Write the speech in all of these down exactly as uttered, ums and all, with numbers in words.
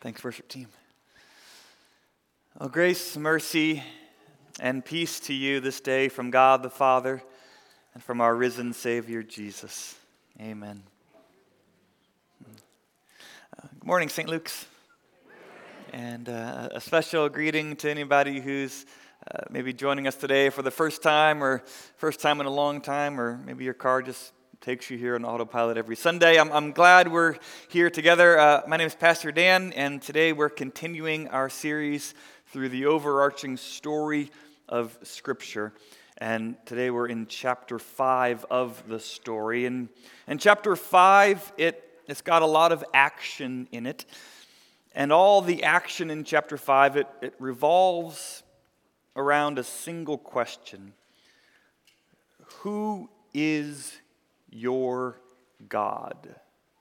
Thanks, worship team. Oh, grace, mercy, and peace to you this day from God the Father and from our risen Savior, Jesus. Amen. Uh, good morning, Saint Luke's. And uh, a special greeting to anybody who's uh, maybe joining us today for the first time or first time in a long time, or maybe your car just takes you here on autopilot every Sunday. I'm, I'm glad we're here together. Uh, my name is Pastor Dan, and today we're continuing our series through the overarching story of Scripture. And today we're in chapter five of the story. And in chapter five, it, it's got a lot of action in it. And all the action in chapter five, it, it revolves around a single question. Who is your God?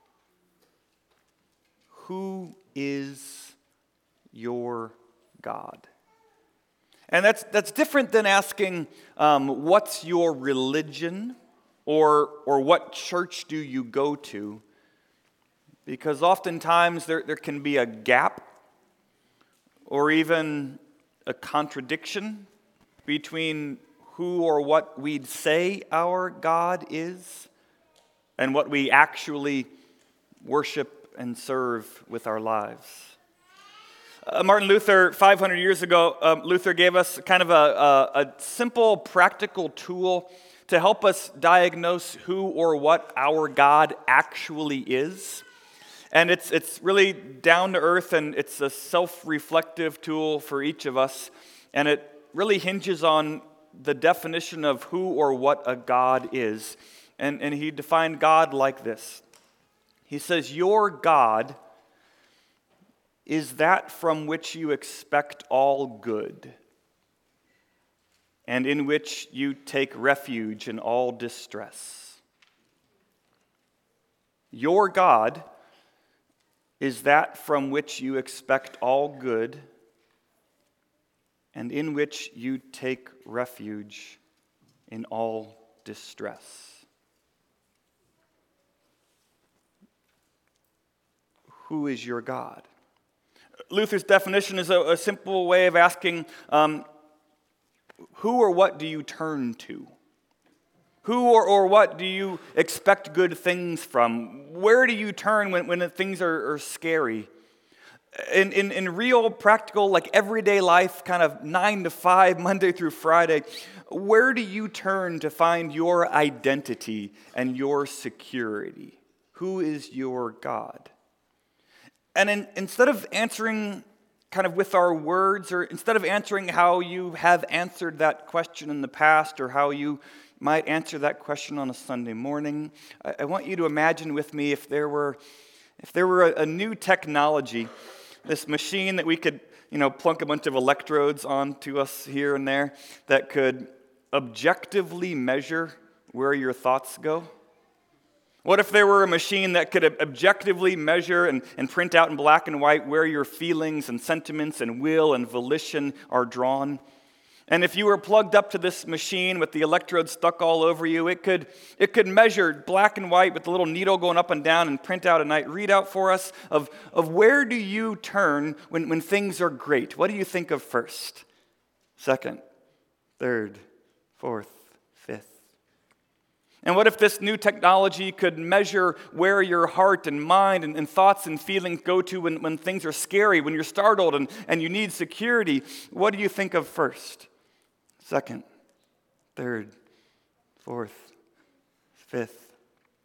Who is your God? And that's that's different than asking, um, what's your religion, or or what church do you go to? Because oftentimes there, there can be a gap or even a contradiction between who or what we'd say our God is and what we actually worship and serve with our lives. Uh, Martin Luther, five hundred years ago, um, Luther gave us kind of a, a, a simple, practical tool to help us diagnose who or what our God actually is. And it's it's really down to earth, and it's a self-reflective tool for each of us. And it really hinges on the definition of who or what a God is. And, and he defined God like this. He says, your God is that from which you expect all good, and in which you take refuge in all distress. Your God is that from which you expect all good, and in which you take refuge in all distress. Who is your God? Luther's definition is a, a simple way of asking, um, who or what do you turn to? Who or, or what do you expect good things from? Where do you turn when, when things are, are scary? In, in, in real, practical, like everyday life, kind of nine to five, Monday through Friday, where do you turn to find your identity and your security? Who is your God? And in, instead of answering kind of with our words, or instead of answering how you have answered that question in the past, or how you might answer that question on a Sunday morning, I, I want you to imagine with me if there were, if there were a, a new technology, this machine that we could, you know, plunk a bunch of electrodes onto us here and there that could objectively measure where your thoughts go. What if there were a machine that could objectively measure and, and print out in black and white where your feelings and sentiments and will and volition are drawn? And if you were plugged up to this machine with the electrodes stuck all over you, it could, it could measure black and white with the little needle going up and down and print out a night readout for us of, of where do you turn when, when things are great? What do you think of first, second, third, fourth, fifth? And what if this new technology could measure where your heart and mind and, and thoughts and feelings go to when, when things are scary, when you're startled and, and you need security? What do you think of first, second, third, fourth, fifth?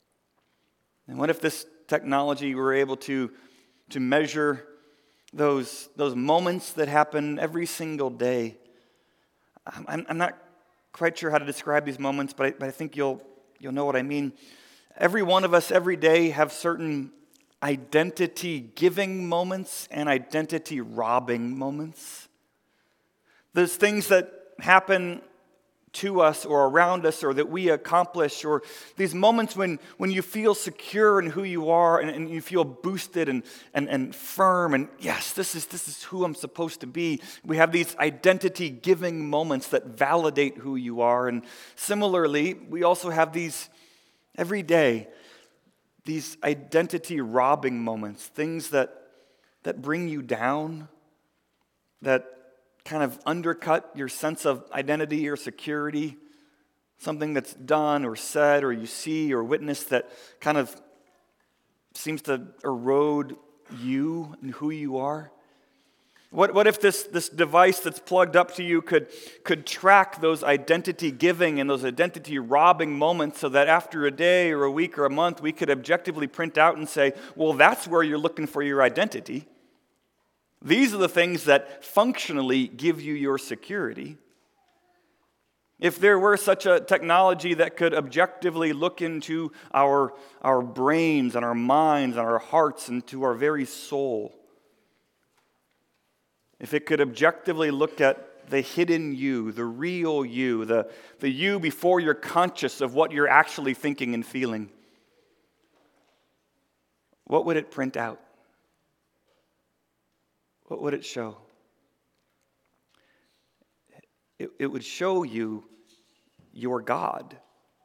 And what if this technology were able to, to measure those, those moments that happen every single day? I'm, I'm not quite sure how to describe these moments, but I, but I think you'll You'll know what I mean. Every one of us every day have certain identity-giving moments and identity-robbing moments. There's things that happen to us or around us or that we accomplish, or these moments when, when you feel secure in who you are and, and you feel boosted and, and, and firm and yes, this is, this is who I'm supposed to be. We have these identity-giving moments that validate who you are. And similarly, we also have these every day, these identity-robbing moments, things that that bring you down, that kind of undercut your sense of identity or security, something that's done or said or you see or witness that kind of seems to erode you and who you are? What, what if this, this device that's plugged up to you could, could track those identity-giving and those identity-robbing moments so that after a day or a week or a month, we could objectively print out and say, well, that's where you're looking for your identity. These are the things that functionally give you your security. If there were such a technology that could objectively look into our, our brains and our minds and our hearts and to our very soul, if it could objectively look at the hidden you, the real you, the, the you before you're conscious of what you're actually thinking and feeling, what would it print out? What would it show? It, it would show you your God.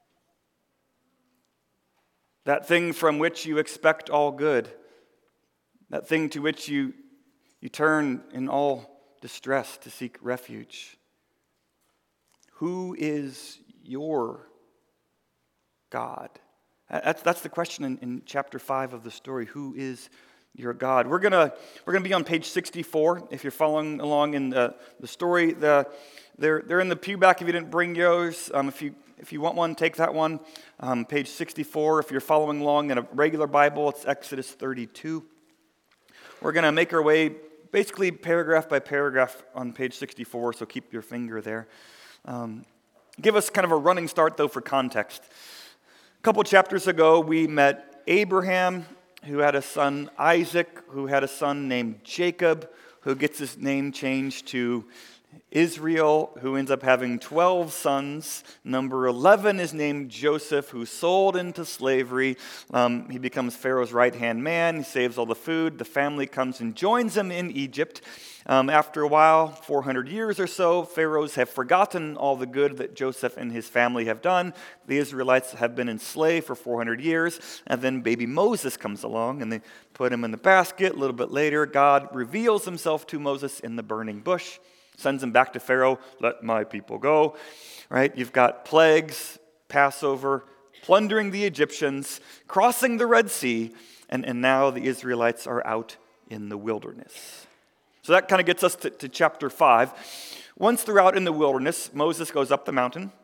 That thing from which you expect all good. That thing to which you, you turn in all distress to seek refuge. Who is your God? That's, that's the question in, in chapter five of the story. Who is your God? We're gonna we're gonna be on page sixty-four. If you're following along in the, the story, the they're they're in the pew back. If you didn't bring yours, um, if you if you want one, take that one. Um, page sixty-four. If you're following along in a regular Bible, it's Exodus thirty-two. We're gonna make our way basically paragraph by paragraph on page sixty-four. So keep your finger there. Um, give us kind of a running start though for context. A couple chapters ago, we met Abraham, who had a son Isaac, who had a son named Jacob, who gets his name changed to Israel, who ends up having twelve sons. Number eleven is named Joseph, who's sold into slavery. Um, he becomes Pharaoh's right-hand man. He saves all the food. The family comes and joins him in Egypt. Um, after a while, four hundred years or so, Pharaohs have forgotten all the good that Joseph and his family have done. The Israelites have been enslaved for four hundred years, and then baby Moses comes along, and they put him in the basket. A little bit later, God reveals himself to Moses in the burning bush, sends him back to Pharaoh, let my people go. Right? You've got plagues, Passover, plundering the Egyptians, crossing the Red Sea, and, and now the Israelites are out in the wilderness. So that kind of gets us to, to chapter five. Once they're out in the wilderness, Moses goes up the mountain,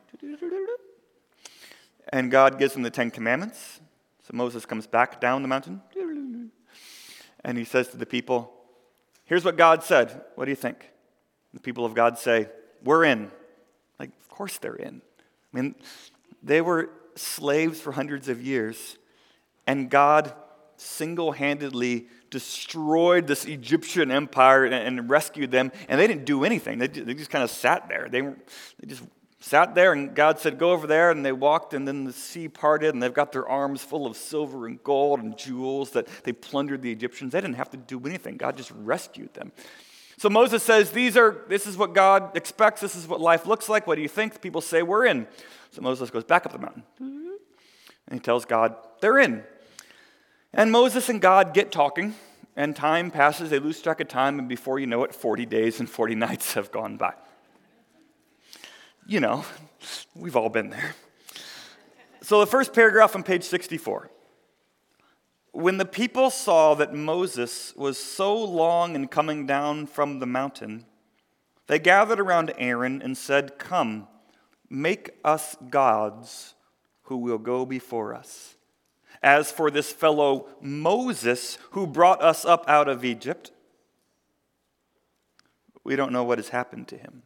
and God gives him the Ten Commandments. So Moses comes back down the mountain, and he says to the people, here's what God said. What do you think? The people of God say, we're in. Like, of course they're in. I mean, they were slaves for hundreds of years, and God single-handedly destroyed this Egyptian empire and, and rescued them, and they didn't do anything. They, they just kind of sat there. They, they just sat there, and God said, go over there, and they walked, and then the sea parted, and they've got their arms full of silver and gold and jewels that they plundered the Egyptians. They didn't have to do anything. God just rescued them. So Moses says, These are. this is what God expects. This is what life looks like. What do you think? The people say, we're in. So Moses goes back up the mountain, and he tells God, they're in. And Moses and God get talking, and time passes. They lose track of time, and before you know it, forty days and forty nights have gone by. You know, we've all been there. So the first paragraph on page sixty-four. When the people saw that Moses was so long in coming down from the mountain, they gathered around Aaron and said, come, make us gods who will go before us. As for this fellow Moses, who brought us up out of Egypt, we don't know what has happened to him.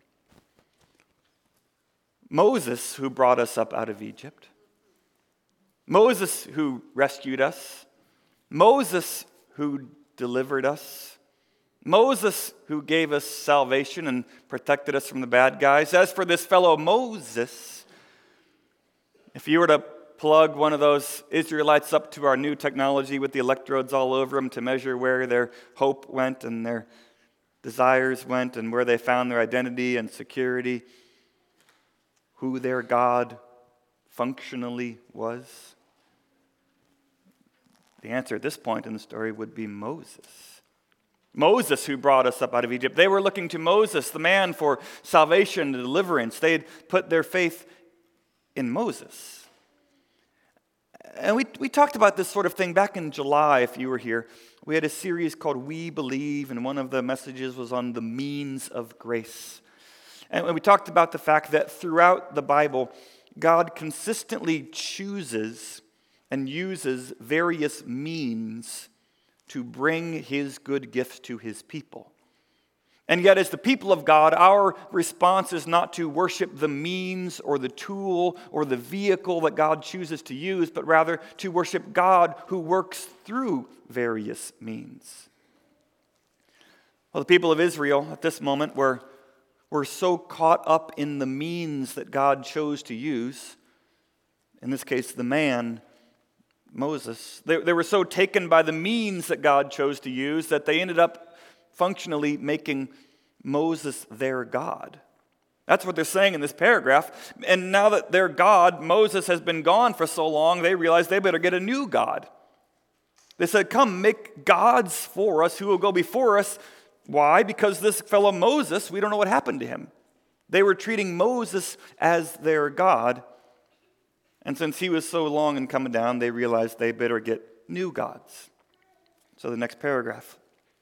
Moses, who brought us up out of Egypt. Moses, who rescued us. Moses, who delivered us. Moses, who gave us salvation and protected us from the bad guys. As for this fellow Moses, if you were to plug one of those Israelites up to our new technology with the electrodes all over them to measure where their hope went and their desires went and where they found their identity and security, who their God functionally was, the answer at this point in the story would be Moses. Moses who brought us up out of Egypt. They were looking to Moses, the man, for salvation and deliverance. They had put their faith in Moses. And we, we talked about this sort of thing back in July, if you were here. We had a series called We Believe, and one of the messages was on the means of grace. And we talked about the fact that throughout the Bible, God consistently chooses and uses various means to bring his good gifts to his people. And yet, as the people of God, our response is not to worship the means or the tool or the vehicle that God chooses to use, but rather to worship God who works through various means. Well, the people of Israel at this moment were, were so caught up in the means that God chose to use, in this case, the man, Moses. They, they were so taken by the means that God chose to use that they ended up functionally making Moses their God. That's what they're saying in this paragraph. And now that their God, Moses, has been gone for so long, they realize they better get a new God. They said, come, make gods for us who will go before us. Why? Because this fellow Moses, we don't know what happened to him. They were treating Moses as their God. And since he was so long in coming down, they realized they better get new gods. So the next paragraph.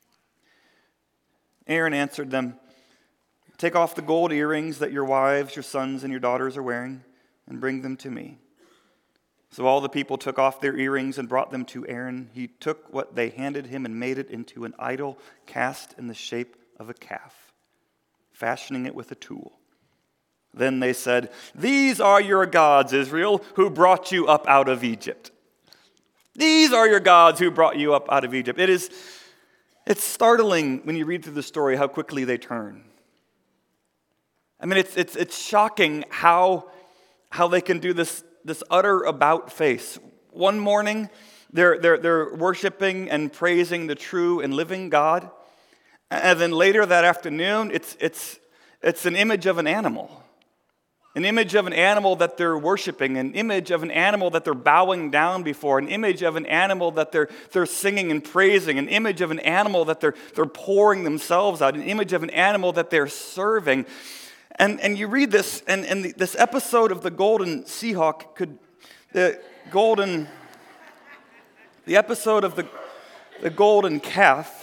Aaron answered them, take off the gold earrings that your wives, your sons, and your daughters are wearing, and bring them to me. So all the people took off their earrings and brought them to Aaron. He took what they handed him and made it into an idol cast in the shape of a calf, fashioning it with a tool. Then they said, these are your gods, Israel, who brought you up out of Egypt. These are your gods who brought you up out of Egypt. It is, it's startling when you read through the story how quickly they turn. I mean, it's it's it's shocking how, how they can do this, this utter about face. One morning, they're, they're, they're worshiping and praising the true and living God. And then later that afternoon, it's it's it's an image of an animal. An image of an animal that they're worshiping, an image of an animal that they're bowing down before, an image of an animal that they're, they're singing and praising, an image of an animal that they're, they're pouring themselves out, an image of an animal that they're serving. And, and you read this, and, and the, this episode of the Golden Seahawk could, the golden, the episode of the, the golden calf,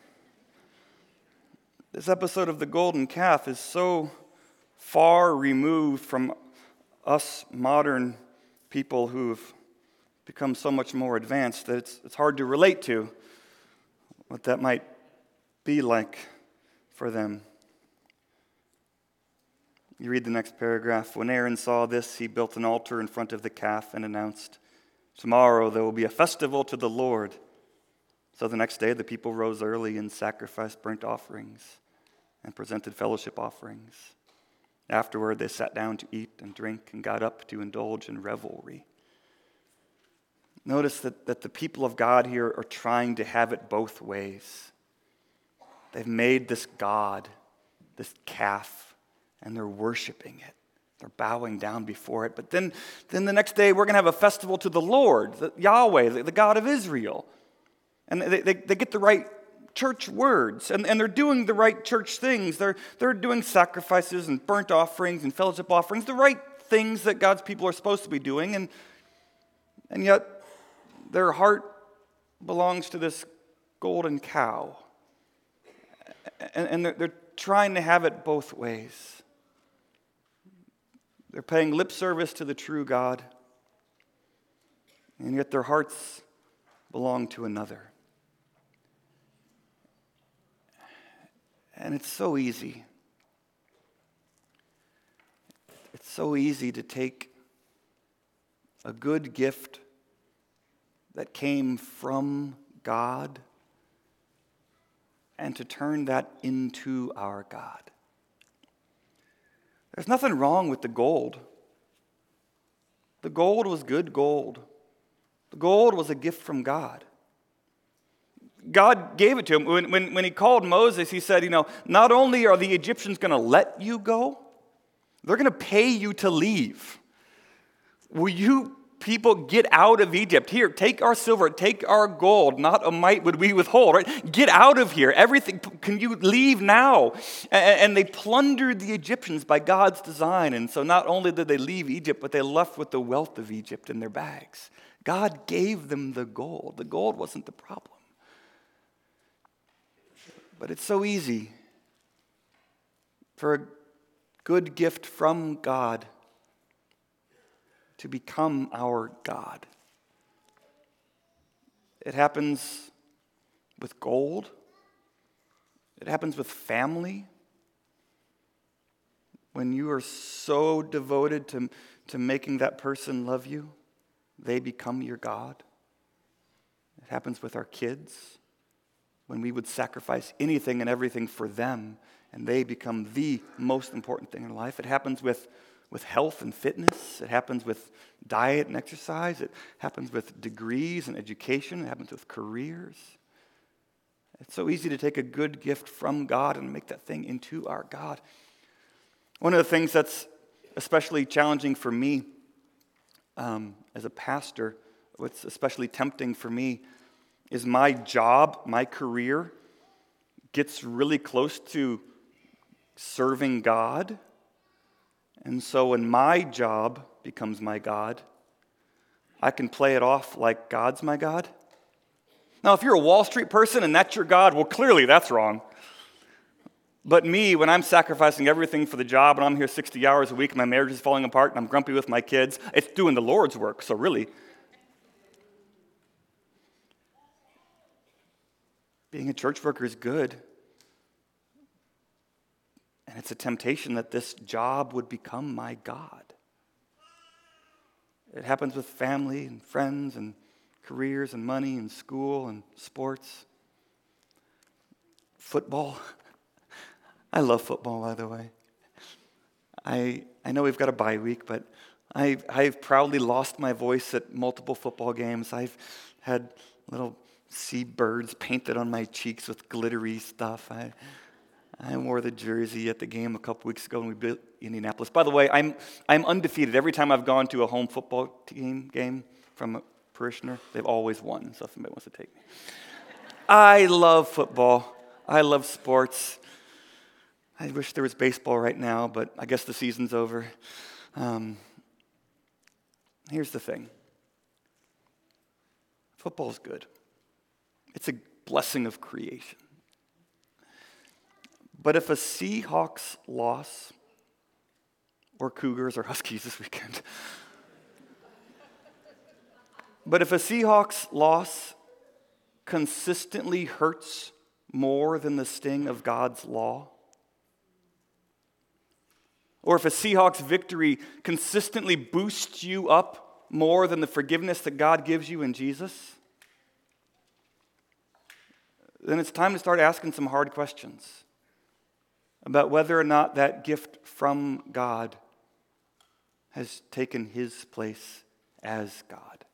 this episode of the golden calf is so far removed from us modern people who've become so much more advanced that it's, it's hard to relate to what that might be like for them. You read the next paragraph. When Aaron saw this, he built an altar in front of the calf and announced, tomorrow there will be a festival to the Lord. So the next day the people rose early and sacrificed burnt offerings and presented fellowship offerings. Afterward, they sat down to eat and drink and got up to indulge in revelry. Notice that, that the people of God here are trying to have it both ways. They've made this God, this calf, and they're worshiping it. They're bowing down before it. But then, then the next day, we're going to have a festival to the Lord, the, Yahweh, the, the God of Israel. And they, they, they get the right church words, and, and they're doing the right church things. They're, they're doing sacrifices and burnt offerings and fellowship offerings, the right things that God's people are supposed to be doing, and, and yet their heart belongs to this golden cow. And, and they're, they're trying to have it both ways. They're paying lip service to the true God, and yet their hearts belong to another. And it's so easy. It's so easy to take a good gift that came from God and to turn that into our God. There's nothing wrong with the gold. The gold was good gold. The gold was a gift from God. God gave it to him. When, when, when he called Moses, he said, you know, not only are the Egyptians going to let you go, they're going to pay you to leave. Will you people, get out of Egypt. Here, take our silver, take our gold. Not a mite would we withhold, right? Get out of here. Everything, can you leave now? And they plundered the Egyptians by God's design. And so not only did they leave Egypt, but they left with the wealth of Egypt in their bags. God gave them the gold. The gold wasn't the problem. But it's so easy for a good gift from God to become our God. It happens with gold. It happens with family. When you are so devoted to, to making that person love you, they become your God. It happens with our kids. When we would sacrifice anything and everything for them, and they become the most important thing in life. It happens with, with health and fitness. It happens with diet and exercise. It happens with degrees and education. It happens with careers. It's so easy to take a good gift from God and make that thing into our God. One of the things that's especially challenging for me um, as a pastor, what's especially tempting for me, is my job, my career, gets really close to serving God. And so when my job becomes my God, I can play it off like God's my God. Now, if you're a Wall Street person and that's your God, well, clearly that's wrong. But me, when I'm sacrificing everything for the job and I'm here sixty hours a week and my marriage is falling apart and I'm grumpy with my kids, it's doing the Lord's work, so really. Being a church worker is good. And it's a temptation that this job would become my God. It happens with family and friends and careers and money and school and sports. Football. I love football, by the way. I I know we've got a bye week, but I, I've proudly lost my voice at multiple football games. I've had little seabirds painted on my cheeks with glittery stuff. I I wore the jersey at the game a couple weeks ago when we beat Indianapolis. By the way, I'm I'm undefeated. Every time I've gone to a home football team game from a parishioner, they've always won, so if somebody wants to take me. I love football. I love sports. I wish there was baseball right now, but I guess the season's over. Um, here's the thing. Football's good. It's a blessing of creation. But if a Seahawks loss, or Cougars or Huskies this weekend, but if a Seahawks loss consistently hurts more than the sting of God's law, or if a Seahawks victory consistently boosts you up more than the forgiveness that God gives you in Jesus, then it's time to start asking some hard questions about whether or not that gift from God has taken his place as God.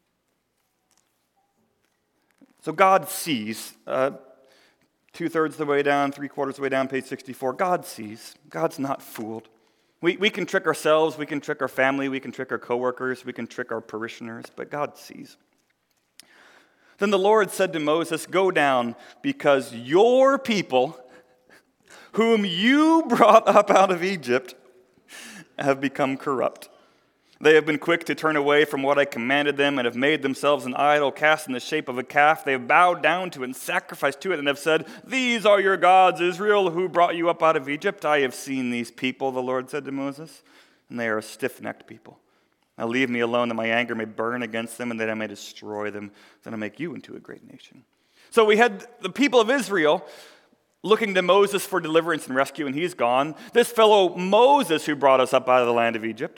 So God sees, uh, two-thirds of the way down, three-quarters of the way down, page sixty-four, God sees. God's not fooled. We, we can trick ourselves, we can trick our family, we can trick our coworkers, we can trick our parishioners, but God sees. Then the Lord said to Moses, "Go down, because your people, whom you brought up out of Egypt, have become corrupt. They have been quick to turn away from what I commanded them and have made themselves an idol cast in the shape of a calf. They have bowed down to it and sacrificed to it and have said, 'These are your gods, Israel, who brought you up out of Egypt.' I have seen these people," the Lord said to Moses, "and they are a stiff-necked people. Now leave me alone that my anger may burn against them and that I may destroy them. Then I'll make you into a great nation." So we had the people of Israel looking to Moses for deliverance and rescue, and he's gone. This fellow Moses who brought us up out of the land of Egypt.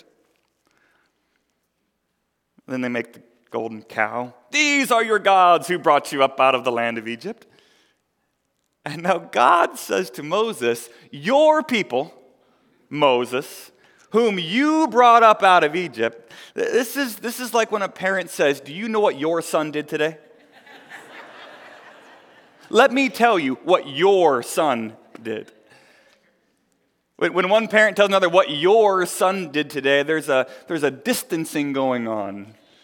Then they make the golden cow. "These are your gods who brought you up out of the land of Egypt." And now God says to Moses, "Your people, Moses, whom you brought up out of Egypt." This is, this is like when a parent says, "Do you know what your son did today?" Let me tell you what your son did. When one parent tells another what your son did today, there's a, there's a distancing going on.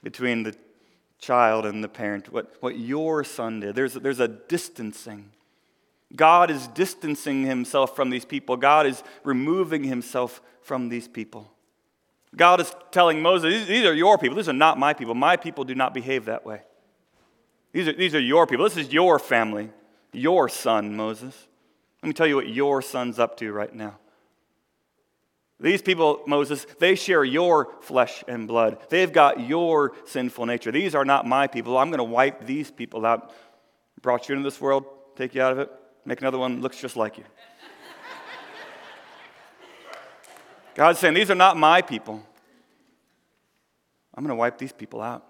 between the child and the parent, what, what your son did. There's, there's a distancing. God is distancing himself from these people. God is removing himself from these people. God is telling Moses, these are your people. These are not my people. My people do not behave that way. These are, these are your people. This is your family, your son, Moses. Let me tell you what your son's up to right now. These people, Moses, they share your flesh and blood. They've got your sinful nature. These are not my people. I'm going to wipe these people out. Brought you into this world, take you out of it, make another one that looks just like you. God's saying, these are not my people. I'm going to wipe these people out.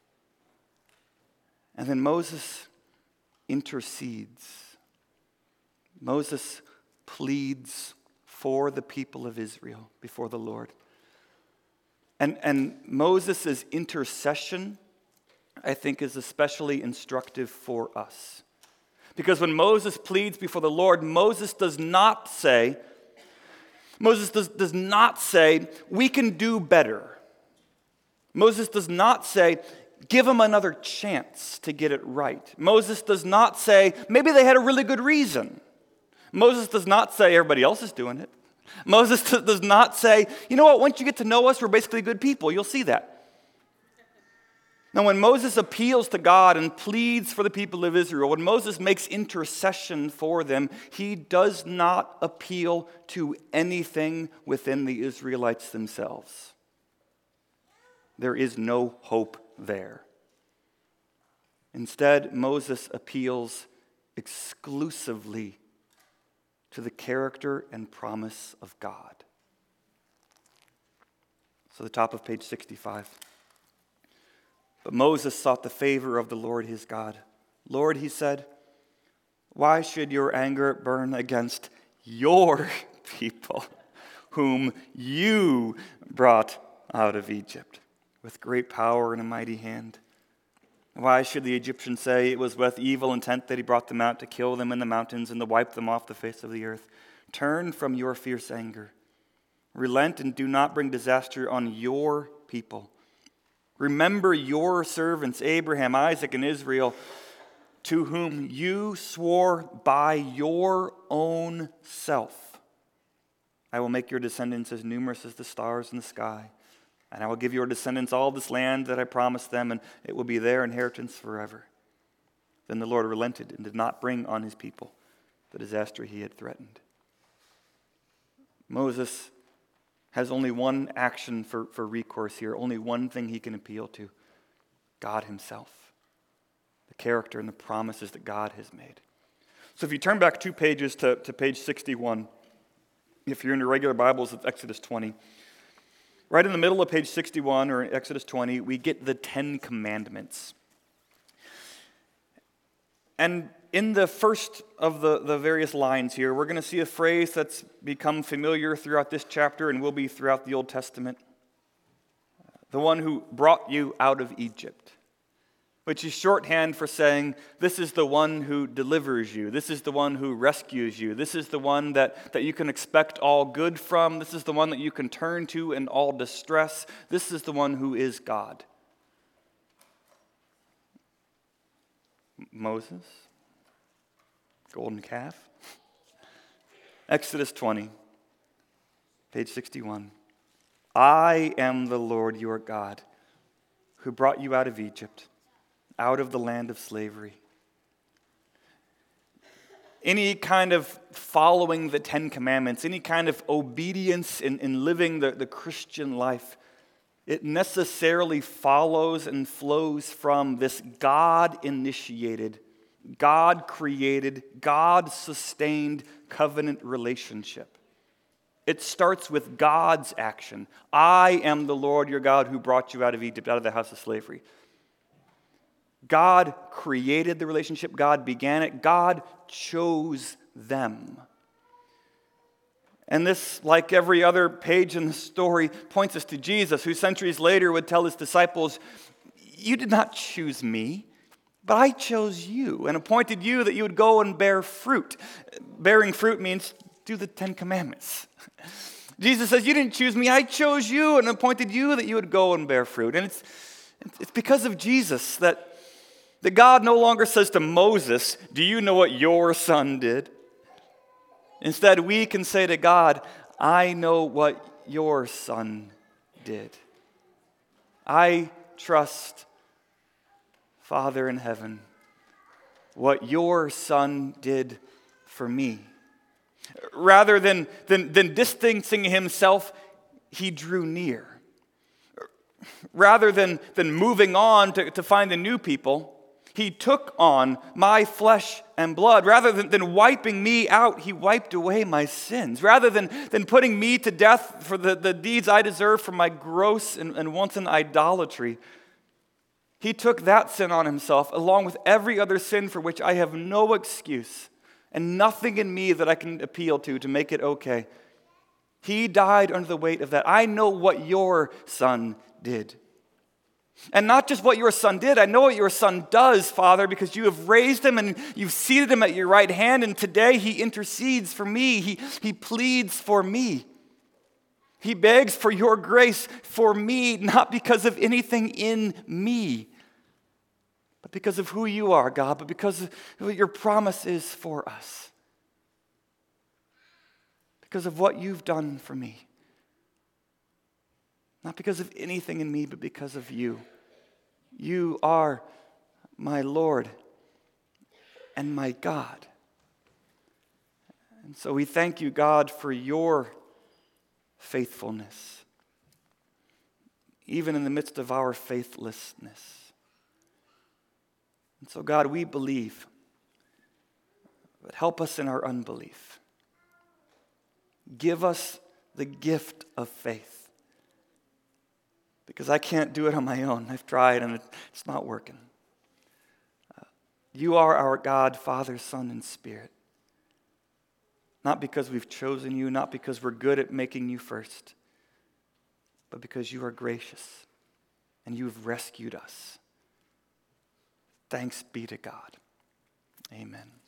And then Moses intercedes. Moses pleads for the people of Israel before the Lord. And, and Moses' intercession, I think, is especially instructive for us. Because when Moses pleads before the Lord, Moses does not say, Moses does, does not say, we can do better. Moses does not say, give them another chance to get it right. Moses does not say, maybe they had a really good reason. Moses does not say, everybody else is doing it. Moses does not say, you know what, once you get to know us, we're basically good people. You'll see that. Now, when Moses appeals to God and pleads for the people of Israel, when Moses makes intercession for them, he does not appeal to anything within the Israelites themselves. There is no hope there. Instead, Moses appeals exclusively to the character and promise of God. So the top of page sixty-five. But Moses sought the favor of the Lord his God. Lord, he said, why should your anger burn against your people, whom you brought out of Egypt with great power and a mighty hand? Why should the Egyptians say it was with evil intent that he brought them out to kill them in the mountains and to wipe them off the face of the earth? Turn from your fierce anger. Relent and do not bring disaster on your people. Remember your servants, Abraham, Isaac, and Israel, to whom you swore by your own self. I will make your descendants as numerous as the stars in the sky. And I will give your descendants all this land that I promised them, and it will be their inheritance forever. Then the Lord relented and did not bring on his people the disaster he had threatened. Moses has only one action for, for recourse here, only one thing he can appeal to: God himself, the character and the promises that God has made. So if you turn back two pages to, to page sixty-one, if you're in your regular Bibles, it's Exodus twenty. Right in the middle of page sixty-one, or Exodus twenty, we get the Ten Commandments. And in the first of the, the various lines here, we're going to see a phrase that's become familiar throughout this chapter and will be throughout the Old Testament. The one who brought you out of Egypt, which is shorthand for saying, this is the one who delivers you. This is the one who rescues you. This is the one that, that you can expect all good from. This is the one that you can turn to in all distress. This is the one who is God. Moses, golden calf. Exodus twenty, page sixty-one. I am the Lord your God, who brought you out of Egypt, out of the land of slavery. Any kind of following the Ten Commandments, any kind of obedience in, in living the, the Christian life, it necessarily follows and flows from this God-initiated, God-created, God-sustained covenant relationship. It starts with God's action. I am the Lord your God who brought you out of Egypt, out of the house of slavery. God created the relationship. God began it. God chose them. And this, like every other page in the story, points us to Jesus, who centuries later would tell his disciples, you did not choose me, but I chose you and appointed you that you would go and bear fruit. Bearing fruit means do the Ten Commandments. Jesus says, you didn't choose me, I chose you and appointed you that you would go and bear fruit. And it's It's because of Jesus that, that God no longer says to Moses, do you know what your son did? Instead, we can say to God, I know what your son did. I trust, Father in heaven, what your son did for me. Rather than, than, than distancing himself, he drew near. Rather than, than moving on to, to find the new people, he took on my flesh and blood. Rather than, than wiping me out, he wiped away my sins. Rather than, than putting me to death for the, the deeds I deserve for my gross and, and wanton idolatry, he took that sin on himself, along with every other sin for which I have no excuse and nothing in me that I can appeal to to make it okay. He died under the weight of that. I know what your son did. And not just what your son did, I know what your son does, Father, because you have raised him and you've seated him at your right hand, and today he intercedes for me. He, he pleads for me. He begs for your grace for me, not because of anything in me, but because of who you are, God, but because of what your promise is for us. Because of what you've done for me. Not because of anything in me, but because of you. You are my Lord and my God. And so we thank you, God, for your faithfulness, even in the midst of our faithlessness. And so, God, we believe, but help us in our unbelief. Give us the gift of faith. Because I can't do it on my own. I've tried and it's not working. Uh, you are our God, Father, Son, and Spirit. Not because we've chosen you, not because we're good at making you first, but because you are gracious and you have rescued us. Thanks be to God. Amen.